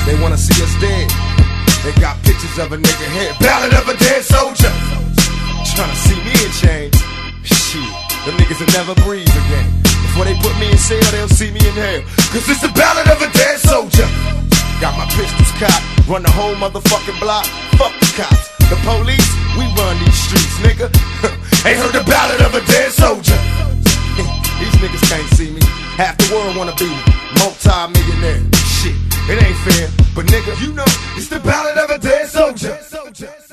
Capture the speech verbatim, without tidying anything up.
They wanna see us dead. They got pictures of a nigga head. Ballad of a dead soldier. Tryna see me in chains. Shit, them niggas will never breathe again. Before they put me in cell, they'll see me in hell. Cause it's the ballad of a dead soldier. Got my pistols cocked, run the whole motherfucking block. Fuck the cops, the police, we run these streets, nigga. Ain't heard the ballad of a dead soldier. These niggas can't see me. Half the world wanna be multi-millionaire. Shit, it ain't fair, but nigga, you know, it's the ballad of a dead soldier.